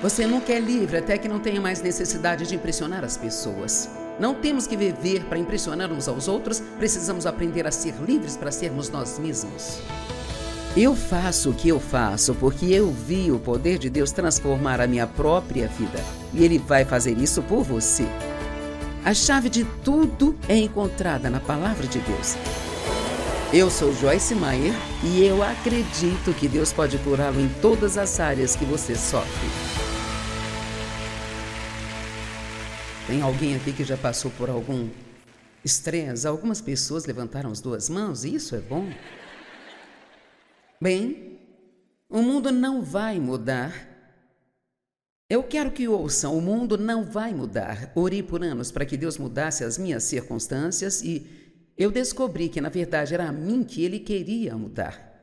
Você nunca é livre até que não tenha mais necessidade de impressionar as pessoas. Não temos que viver para impressionar uns aos outros, precisamos aprender a ser livres para sermos nós mesmos. Eu faço o que eu faço porque eu vi o poder de Deus transformar a minha própria vida. E Ele vai fazer isso por você. A chave de tudo é encontrada na Palavra de Deus. Eu sou Joyce Meyer e eu acredito que Deus pode curá-lo em todas as áreas que você sofre. Tem alguém aqui que já passou por algum estresse? Algumas pessoas levantaram as duas mãos e isso é bom. Bem, o mundo não vai mudar. Eu quero que ouçam, o mundo não vai mudar. Orei por anos para que Deus mudasse as minhas circunstâncias e eu descobri que, na verdade, era a mim que Ele queria mudar.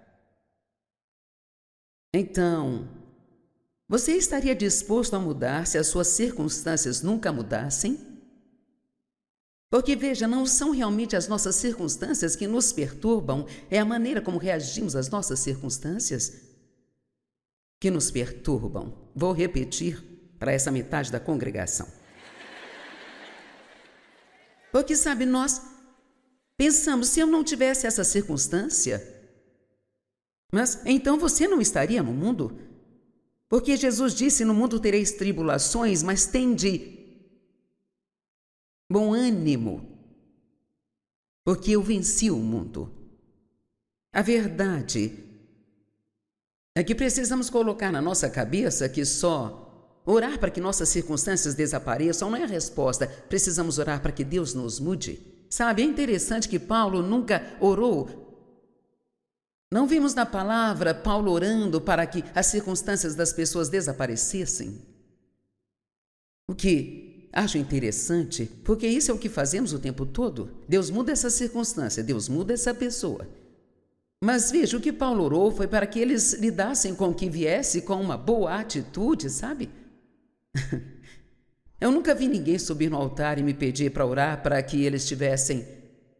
Então, você estaria disposto a mudar se as suas circunstâncias nunca mudassem? Porque, veja, não são realmente as nossas circunstâncias que nos perturbam, é a maneira como reagimos às nossas circunstâncias que nos perturbam. Vou repetir para essa metade da congregação. Porque, sabe, nós pensamos, se eu não tivesse essa circunstância, mas então você não estaria no mundo? Porque Jesus disse, no mundo tereis tribulações, mas tende bom ânimo, porque eu venci o mundo. A verdade é que precisamos colocar na nossa cabeça que só orar para que nossas circunstâncias desapareçam não é a resposta. Precisamos orar para que Deus nos mude. Sabe, é interessante que Paulo nunca orou. Não vimos na palavra Paulo orando para que as circunstâncias das pessoas desaparecessem. O que acho interessante, porque isso é o que fazemos o tempo todo. Deus muda essa circunstância, Deus muda essa pessoa. Mas veja, o que Paulo orou foi para que eles lidassem com o que viesse com uma boa atitude, sabe? Eu nunca vi ninguém subir no altar e me pedir para orar para que eles tivessem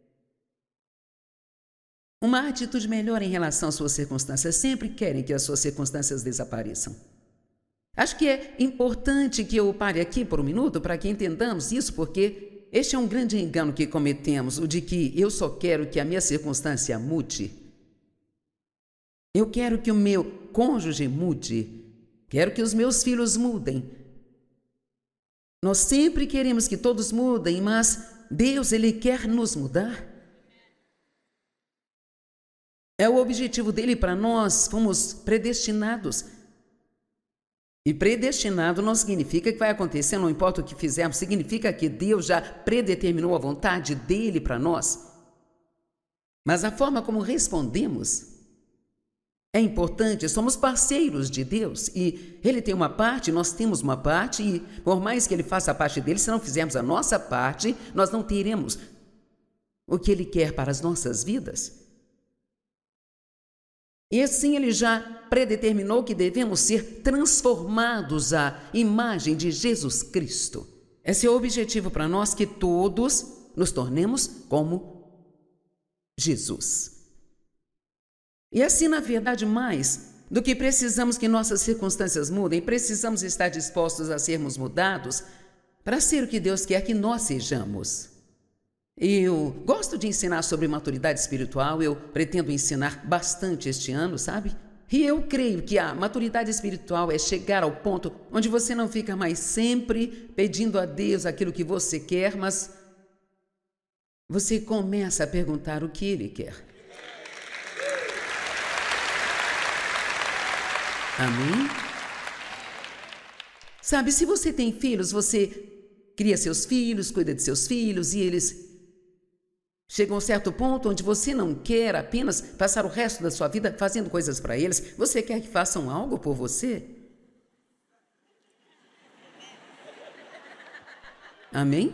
uma atitude melhor em relação às suas circunstâncias. Sempre querem que as suas circunstâncias desapareçam. Acho que é importante que eu pare aqui por um minuto para que entendamos isso, porque este é um grande engano que cometemos, o de que eu só quero que a minha circunstância mude. Eu quero que o meu cônjuge mude. Quero que os meus filhos mudem. Nós sempre queremos que todos mudem, mas Deus, Ele quer nos mudar. É o objetivo dele para nós, fomos predestinados. E predestinado não significa que vai acontecer, não importa o que fizermos, significa que Deus já predeterminou a vontade dele para nós. Mas a forma como respondemos é importante, somos parceiros de Deus e Ele tem uma parte, nós temos uma parte e por mais que Ele faça a parte dele, se não fizermos a nossa parte, nós não teremos o que Ele quer para as nossas vidas. E assim Ele já predeterminou que devemos ser transformados à imagem de Jesus Cristo. Esse é o objetivo para nós, que todos nos tornemos como Jesus. E assim, na verdade, mais do que precisamos que nossas circunstâncias mudem, precisamos estar dispostos a sermos mudados para ser o que Deus quer que nós sejamos. Eu gosto de ensinar sobre maturidade espiritual, eu pretendo ensinar bastante este ano, sabe? E eu creio que a maturidade espiritual é chegar ao ponto onde você não fica mais sempre pedindo a Deus aquilo que você quer, mas você começa a perguntar o que Ele quer. Amém? Sabe, se você tem filhos, você cria seus filhos, cuida de seus filhos e eles chegam a um certo ponto onde você não quer apenas passar o resto da sua vida fazendo coisas para eles, você quer que façam algo por você. Amém?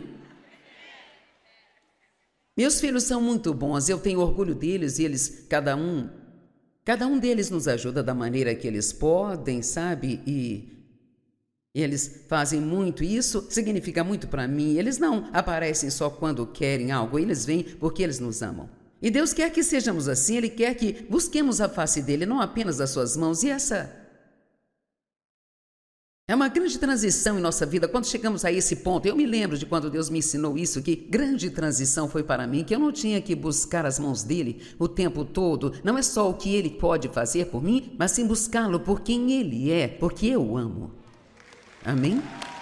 Meus filhos são muito bons, eu tenho orgulho deles e eles, cada um deles nos ajuda da maneira que eles podem, sabe? E eles fazem muito, e isso significa muito para mim. Eles não aparecem só quando querem algo, eles vêm porque eles nos amam. E Deus quer que sejamos assim, Ele quer que busquemos a face dEle, não apenas as suas mãos. E essa É uma grande transição em nossa vida quando chegamos a esse ponto. Eu me lembro de quando Deus me ensinou isso, que grande transição foi para mim, que eu não tinha que buscar as mãos dele o tempo todo. Não é só o que ele pode fazer por mim, mas sim buscá-lo por quem ele é, porque eu o amo. Amém?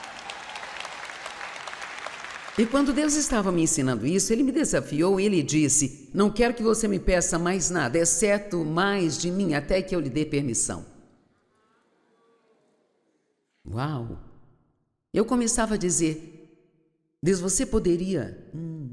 E quando Deus estava me ensinando isso, ele me desafiou e ele disse: não quero que você me peça mais nada, exceto mais de mim, até que eu lhe dê permissão. Uau! Eu começava a dizer: Deus, você poderia...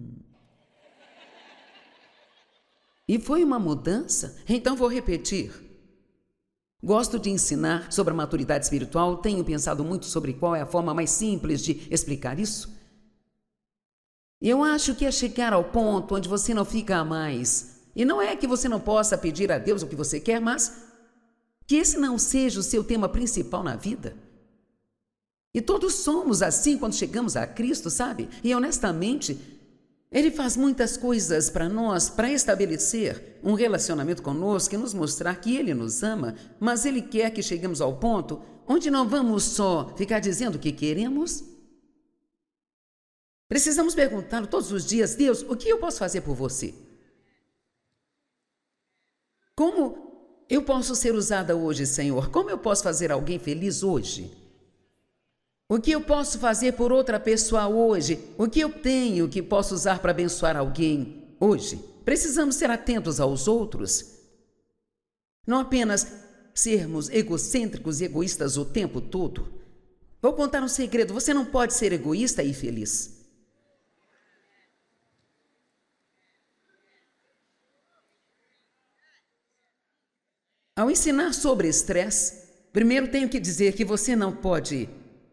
E foi uma mudança, então vou repetir. Gosto de ensinar sobre a maturidade espiritual, tenho pensado muito sobre qual é a forma mais simples de explicar isso. E eu acho que é chegar ao ponto onde você não fica a mais. E não é que você não possa pedir a Deus o que você quer, mas que esse não seja o seu tema principal na vida. E todos somos assim quando chegamos a Cristo, sabe? E honestamente, Ele faz muitas coisas para nós, para estabelecer um relacionamento conosco e nos mostrar que Ele nos ama, mas Ele quer que cheguemos ao ponto onde não vamos só ficar dizendo o que queremos. Precisamos perguntar todos os dias: Deus, o que eu posso fazer por você? Como eu posso ser usada hoje, Senhor? Como eu posso fazer alguém feliz hoje? O que eu posso fazer por outra pessoa hoje? O que eu tenho que posso usar para abençoar alguém hoje? Precisamos ser atentos aos outros. Não apenas sermos egocêntricos e egoístas o tempo todo. Vou contar um segredo: você não pode ser egoísta e feliz. Ao ensinar sobre estresse, primeiro tenho que dizer que você não pode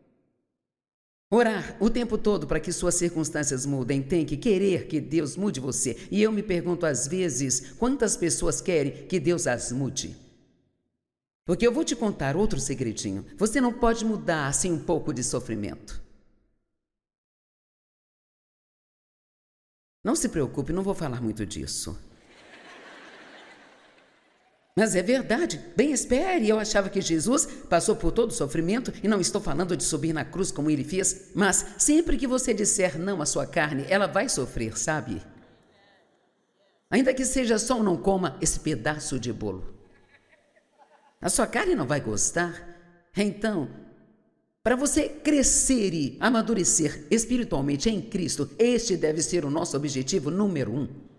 orar o tempo todo para que suas circunstâncias mudem. Tem que querer que Deus mude você. E eu me pergunto às vezes, quantas pessoas querem que Deus as mude? Porque eu vou te contar outro segredinho. Você não pode mudar sem um pouco de sofrimento. Não se preocupe, não vou falar muito disso. Mas é verdade, bem espere, eu achava que Jesus passou por todo o sofrimento, e não estou falando de subir na cruz como ele fez, mas sempre que você disser não à sua carne, ela vai sofrer, sabe? Ainda que seja só um não coma esse pedaço de bolo. A sua carne não vai gostar. Então, para você crescer e amadurecer espiritualmente em Cristo, este deve ser o nosso objetivo número 1.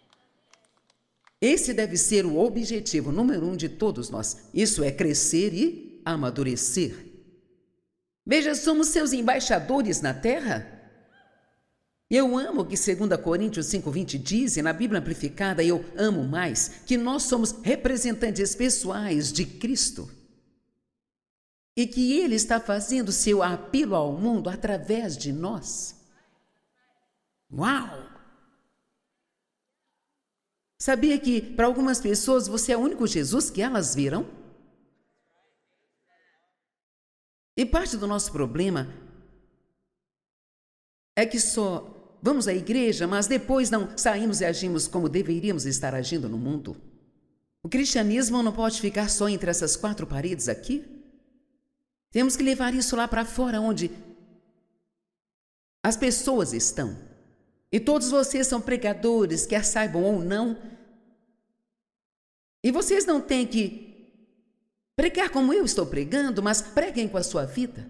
Esse deve ser o objetivo número 1 de todos nós. Isso é crescer e amadurecer. Veja, somos seus embaixadores na terra. Eu amo o que 2 Coríntios 5:20 diz, e na Bíblia Amplificada eu amo mais, que nós somos representantes pessoais de Cristo. E que Ele está fazendo seu apelo ao mundo através de nós. Uau! Sabia que para algumas pessoas você é o único Jesus que elas viram? E parte do nosso problema é que só vamos à igreja, mas depois não saímos e agimos como deveríamos estar agindo no mundo. O cristianismo não pode ficar só entre essas 4 paredes aqui. Temos que levar isso lá para fora, onde as pessoas estão. E todos vocês são pregadores, quer saibam ou não. E vocês não têm que pregar como eu estou pregando, mas preguem com a sua vida.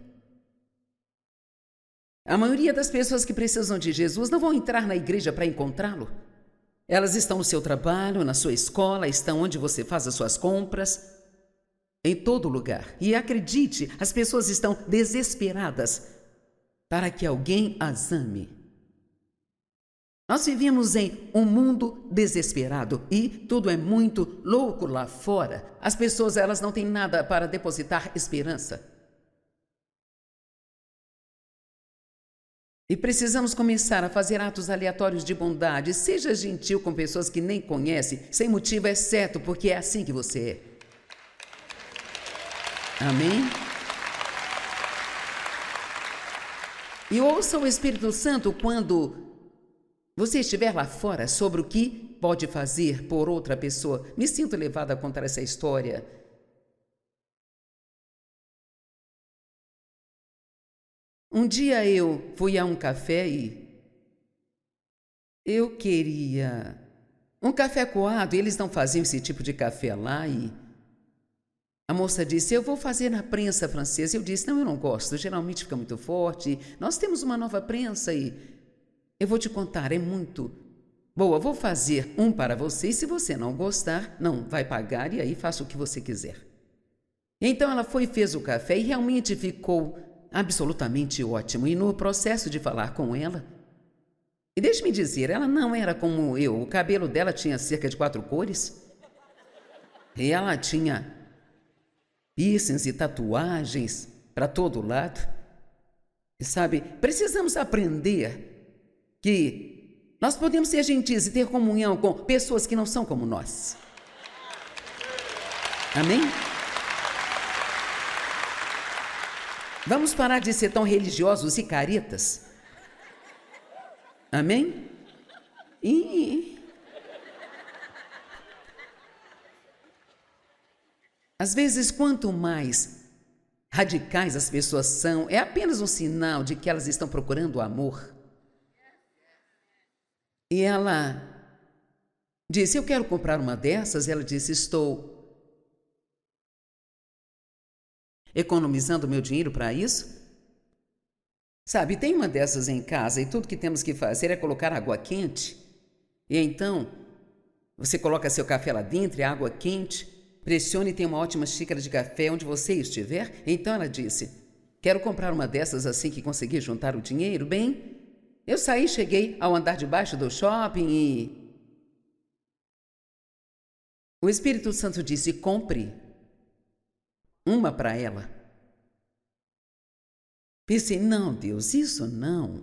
A maioria das pessoas que precisam de Jesus não vão entrar na igreja para encontrá-lo. Elas estão no seu trabalho, na sua escola, estão onde você faz as suas compras, em todo lugar. E acredite, as pessoas estão desesperadas para que alguém as ame. Nós vivemos em um mundo desesperado e tudo é muito louco lá fora. As pessoas, elas não têm nada para depositar esperança. E precisamos começar a fazer atos aleatórios de bondade. Seja gentil com pessoas que nem conhece, sem motivo, exceto porque é assim que você é. Amém? E ouça o Espírito Santo quando você estiver lá fora sobre o que pode fazer por outra pessoa. Me sinto levada a contar essa história um dia eu fui a um café e eu queria um café coado, e eles não faziam esse tipo de café lá, e a moça disse, eu vou fazer na prensa francesa. Eu disse, não, eu não gosto, geralmente fica muito forte. Nós temos uma nova prensa e eu vou te contar, é muito boa. Vou fazer um para você e se você não gostar, não vai pagar e aí faça o que você quiser. Então ela foi e fez o café e realmente ficou absolutamente ótimo. E no processo de falar com ela, e deixe-me dizer, ela não era como eu. O cabelo dela tinha cerca de 4 cores. E ela tinha piercings e tatuagens para todo lado. E sabe, precisamos aprender que nós podemos ser gentis e ter comunhão com pessoas que não são como nós. Amém? Vamos parar de ser tão religiosos e caretas. Amém? E às vezes, quanto mais radicais as pessoas são, é apenas um sinal de que elas estão procurando amor. E ela disse, eu quero comprar uma dessas. Ela disse, estou economizando meu dinheiro para isso. Sabe, tem uma dessas em casa e tudo que temos que fazer é colocar água quente. E então, você coloca seu café lá dentro, água quente, pressione e tem uma ótima xícara de café onde você estiver. Então ela disse, quero comprar uma dessas assim que conseguir juntar o dinheiro. Bem, eu saí, cheguei ao andar de baixo do shopping e o Espírito Santo disse, compre uma para ela. Pensei, não, Deus, isso não.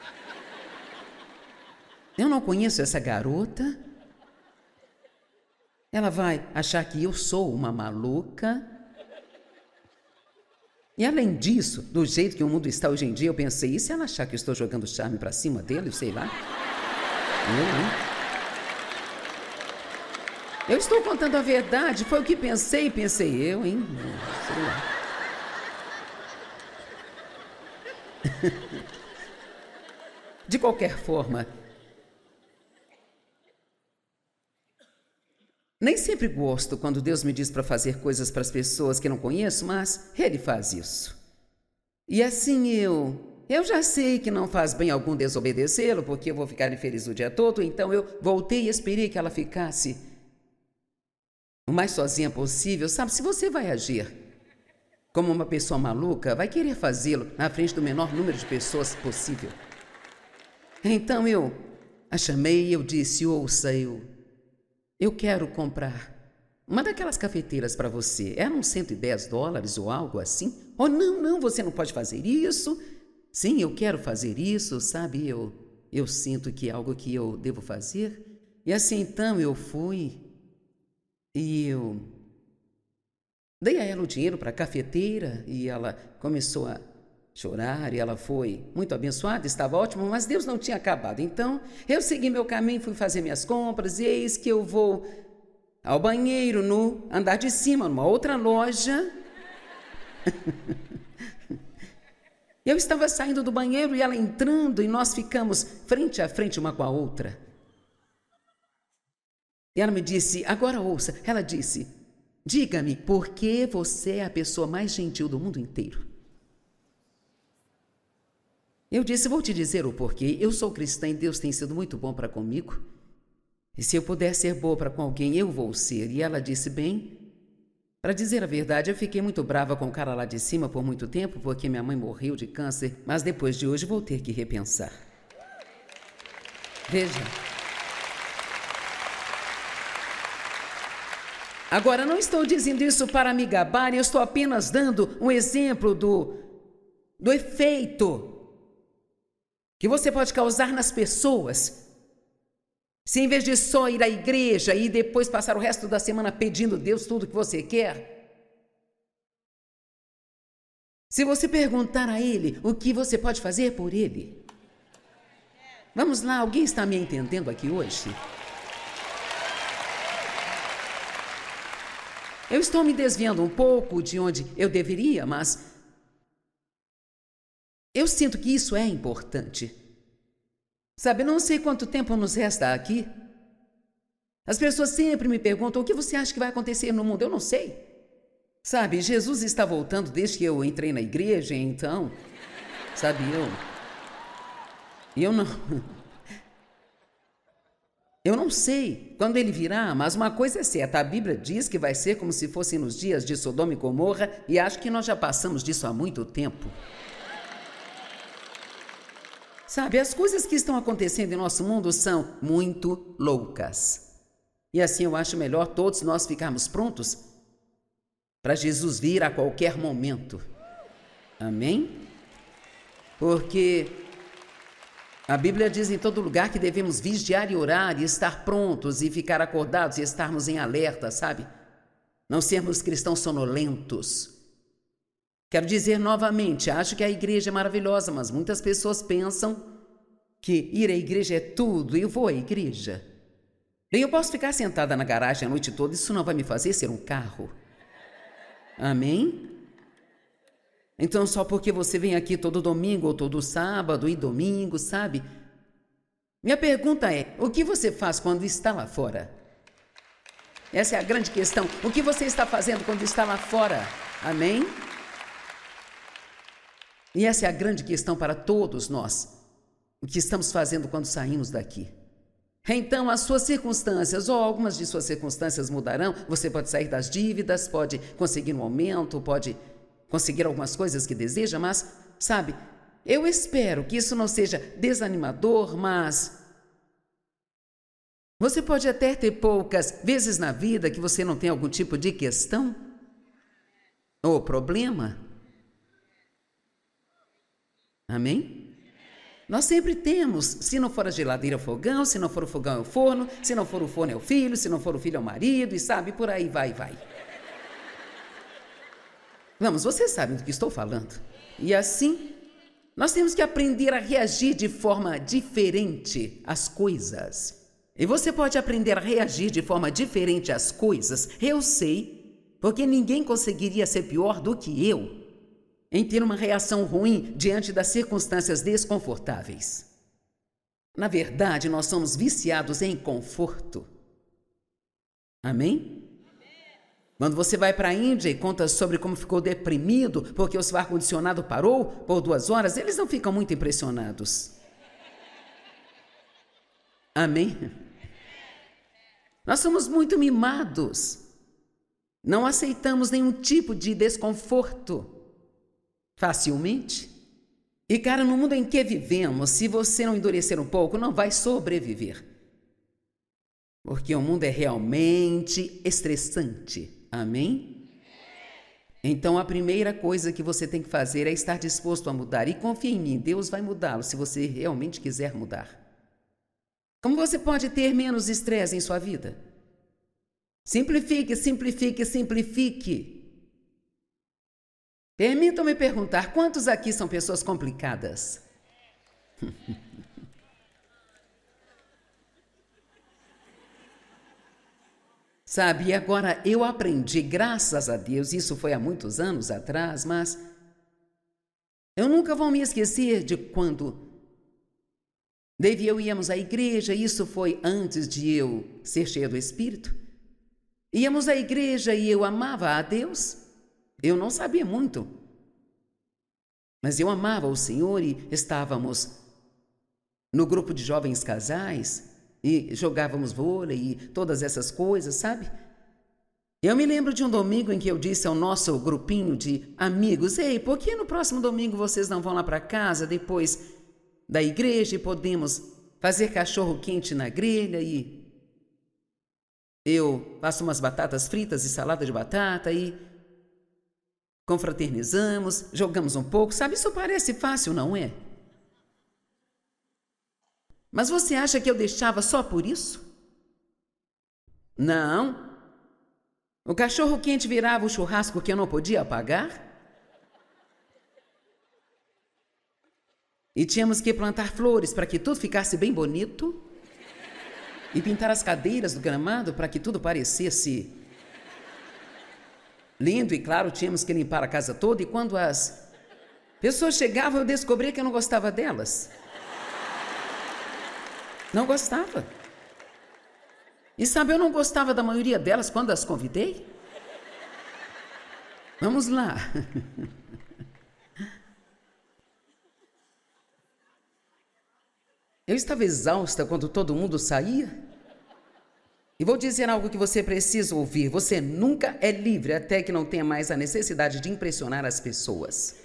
Eu não conheço essa garota. Ela vai achar que eu sou uma maluca. E além disso, do jeito que o mundo está hoje em dia, eu pensei, e se ela achar que eu estou jogando charme para cima dele, sei lá? Eu estou contando a verdade, foi o que pensei eu, hein? Sei lá. De qualquer forma, nem sempre gosto quando Deus me diz para fazer coisas para as pessoas que não conheço, mas Ele faz isso. E assim eu já sei que não faz bem algum desobedecê-lo, porque eu vou ficar infeliz o dia todo, então eu voltei e esperei que ela ficasse o mais sozinha possível. Sabe, se você vai agir como uma pessoa maluca, vai querer fazê-lo na frente do menor número de pessoas possível. Então eu a chamei e eu disse, ouça, eu quero comprar uma daquelas cafeteiras para você. Eram uns $110 ou algo assim. Oh, não, você não pode fazer isso. Sim, eu quero fazer isso, sabe? Eu sinto que é algo que eu devo fazer. E assim, então, eu fui e eu dei a ela o dinheiro para a cafeteira e ela começou a chorar e ela foi muito abençoada, estava ótimo, mas Deus não tinha acabado. Então, eu segui meu caminho, fui fazer minhas compras e eis que eu vou ao banheiro no andar de cima, numa outra loja. Eu estava saindo do banheiro e ela entrando e nós ficamos frente a frente uma com a outra. E ela me disse, agora ouça, ela disse, diga-me, por que você é a pessoa mais gentil do mundo inteiro? Eu disse, vou te dizer o porquê. Eu sou cristã e Deus tem sido muito bom para comigo. E se eu puder ser boa para com alguém, eu vou ser. E ela disse, bem, para dizer a verdade, eu fiquei muito brava com o cara lá de cima por muito tempo, porque minha mãe morreu de câncer, mas depois de hoje vou ter que repensar. Veja. Agora, não estou dizendo isso para me gabar, eu estou apenas dando um exemplo do efeito que você pode causar nas pessoas. Se em vez de só ir à igreja e depois passar o resto da semana pedindo a Deus tudo o que você quer, se você perguntar a Ele o que você pode fazer por Ele. Vamos lá, alguém está me entendendo aqui hoje? Eu estou me desviando um pouco de onde eu deveria, mas Eu sinto que isso é importante. Sabe, não sei quanto tempo nos resta aqui. As pessoas sempre me perguntam: o que você acha que vai acontecer no mundo? Eu não sei. Sabe, Jesus está voltando desde que eu entrei na igreja, então, sabe, eu não... Eu não sei quando ele virá, mas uma coisa é certa, a Bíblia diz que vai ser como se fosse nos dias de Sodoma e Gomorra, e acho que nós já passamos disso há muito tempo. Sabe, as coisas que estão acontecendo em nosso mundo são muito loucas. E assim eu acho melhor todos nós ficarmos prontos para Jesus vir a qualquer momento. Amém? Porque a Bíblia diz em todo lugar que devemos vigiar e orar e estar prontos e ficar acordados e estarmos em alerta, sabe? Não sermos cristãos sonolentos. Quero dizer novamente, acho que a igreja é maravilhosa, mas muitas pessoas pensam que ir à igreja é tudo. Eu vou à igreja. Bem, eu posso ficar sentada na garagem a noite toda, isso não vai me fazer ser um carro. Amém? Então, só porque você vem aqui todo domingo ou todo sábado e domingo, sabe? Minha pergunta é: o que você faz quando está lá fora? Essa é a grande questão. O que você está fazendo quando está lá fora? Amém? E essa é a grande questão para todos nós. O que estamos fazendo quando saímos daqui? Então, as suas circunstâncias, ou algumas de suas circunstâncias mudarão. Você pode sair das dívidas, pode conseguir um aumento, pode conseguir algumas coisas que deseja, mas, sabe, eu espero que isso não seja desanimador, mas você pode até ter poucas vezes na vida que você não tem algum tipo de questão ou problema. Amém? Nós sempre temos, se não for a geladeira, é o fogão, se não for o fogão, é o forno, se não for o forno, é o filho, se não for o filho, é o marido, e sabe, por aí vai. Vamos, vocês sabem do que estou falando. E assim, nós temos que aprender a reagir de forma diferente às coisas. E você pode aprender a reagir de forma diferente às coisas, eu sei, porque ninguém conseguiria ser pior do que eu em ter uma reação ruim diante das circunstâncias desconfortáveis. Na verdade, nós somos viciados em conforto. Amém? Quando você vai para a Índia e conta sobre como ficou deprimido porque o seu ar-condicionado parou por 2 horas, eles não ficam muito impressionados. Amém? Nós somos muito mimados. Não aceitamos nenhum tipo de desconforto facilmente. E, cara, no mundo em que vivemos, se você não endurecer um pouco, não vai sobreviver. Porque o mundo é realmente estressante. Amém? Então, a primeira coisa que você tem que fazer é estar disposto a mudar. E confia em mim, Deus vai mudá-lo se você realmente quiser mudar. Como você pode ter menos estresse em sua vida? Simplifique, simplifique, simplifique. Permitam-me perguntar, quantos aqui são pessoas complicadas? Sabe, e agora eu aprendi, graças a Deus, isso foi há muitos anos atrás, mas eu nunca vou me esquecer de quando Dave e eu íamos à igreja, isso foi antes de eu ser cheia do Espírito. Íamos à igreja e eu amava a Deus. Eu não sabia muito, mas eu amava o Senhor e estávamos no grupo de jovens casais e jogávamos vôlei e todas essas coisas, sabe? Eu me lembro de um domingo em que eu disse ao nosso grupinho de amigos: ei, por que no próximo domingo vocês não vão lá para casa depois da igreja e podemos fazer cachorro quente na grelha e eu faço umas batatas fritas e salada de batata e confraternizamos, jogamos um pouco, sabe? Isso parece fácil, não é? Mas você acha que eu deixava só por isso? Não. O cachorro quente virava o churrasco que eu não podia apagar. E tínhamos que plantar flores para que tudo ficasse bem bonito. E pintar as cadeiras do gramado para que tudo parecesse lindo. E claro, tínhamos que limpar a casa toda. E quando as Pessoas chegavam, eu descobria que eu não gostava delas. Não gostava. E sabe, eu não gostava da maioria delas quando as convidei. Vamos lá. Eu estava exausta quando todo mundo saía. E vou dizer algo que você precisa ouvir. Você nunca é livre até que não tenha mais a necessidade de impressionar as pessoas.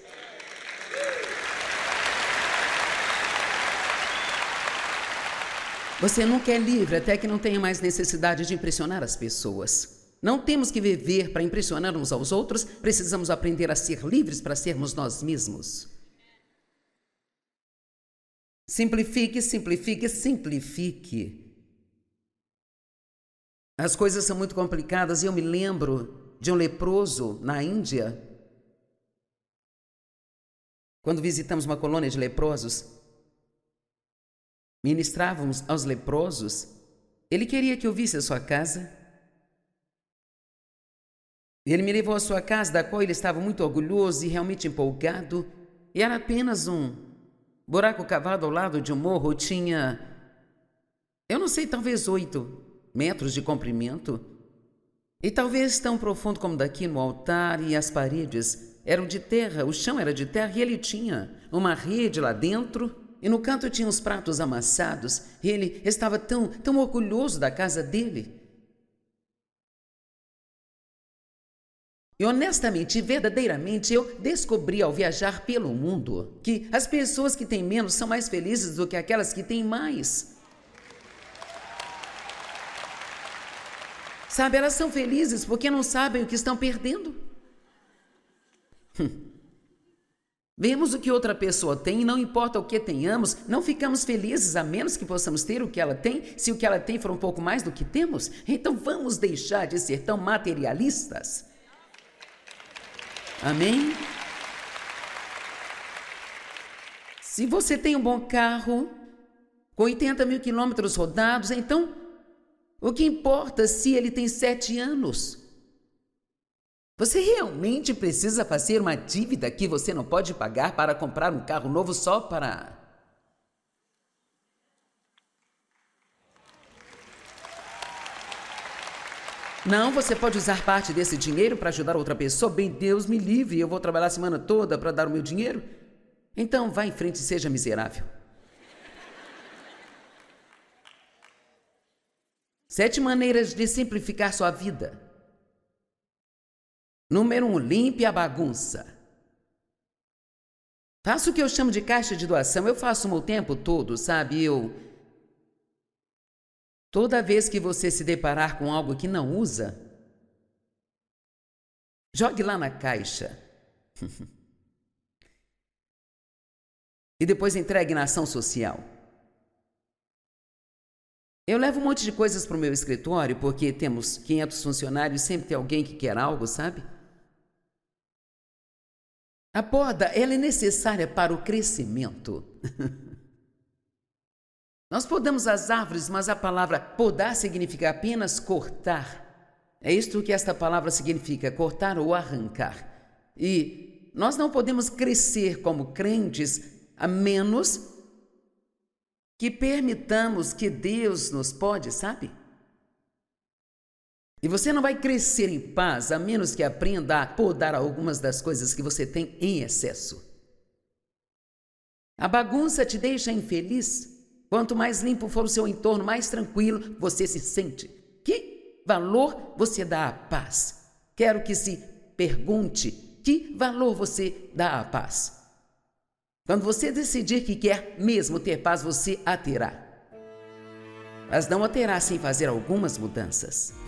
Você nunca é livre até que não tenha mais necessidade de impressionar as pessoas. Não temos que viver para impressionar uns aos outros, precisamos aprender a ser livres para sermos nós mesmos. Simplifique, simplifique, simplifique. As coisas são muito complicadas e eu me lembro de um leproso na Índia. Quando visitamos uma colônia de leprosos, ministrávamos aos leprosos. Ele queria que eu visse a sua casa. Ele me levou à sua casa, da qual ele estava muito orgulhoso e realmente empolgado. E era apenas um buraco cavado ao lado de um morro. Tinha, eu não sei, talvez 8 metros de comprimento. E talvez tão profundo como daqui no altar, e as paredes eram de terra, o chão era de terra, e ele tinha uma rede lá dentro, e no canto tinha os pratos amassados, e ele estava tão orgulhoso da casa dele. E honestamente e verdadeiramente eu descobri ao viajar pelo mundo que as pessoas que têm menos são mais felizes do que aquelas que têm mais. Sabe, elas são felizes porque não sabem o que estão perdendo. Vemos o que outra pessoa tem e não importa o que tenhamos, não ficamos felizes a menos que possamos ter o que ela tem, se o que ela tem for um pouco mais do que temos. Então vamos deixar de ser tão materialistas. Amém? Se você tem um bom carro, com 80 mil quilômetros rodados, então o que importa se ele tem 7 anos? Você realmente precisa fazer uma dívida que você não pode pagar para comprar um carro novo só para... Não, você pode usar parte desse dinheiro para ajudar outra pessoa. Bem, Deus me livre, eu vou trabalhar a semana toda para dar o meu dinheiro. Então, vá em frente e seja miserável. 7 maneiras de simplificar sua vida. Número 1, limpe a bagunça. Faça o que eu chamo de caixa de doação. Eu faço o meu tempo todo, sabe? Toda vez que você se deparar com algo que não usa, jogue lá na caixa. E depois entregue na ação social. Eu levo um monte de coisas para o meu escritório, porque temos 500 funcionários, sempre tem alguém que quer algo, sabe? A poda, ela é necessária para o crescimento. Nós podamos as árvores, mas a palavra podar significa apenas cortar. É isto que esta palavra significa, cortar ou arrancar. E nós não podemos crescer como crentes a menos que permitamos que Deus nos pode, sabe? E você não vai crescer em paz a menos que aprenda a podar algumas das coisas que você tem em excesso. A bagunça te deixa infeliz. Quanto mais limpo for o seu entorno, mais tranquilo você se sente. Que valor você dá à paz? Quero que se pergunte, que valor você dá à paz? Quando você decidir que quer mesmo ter paz, você a terá. Mas não a terá sem fazer algumas mudanças.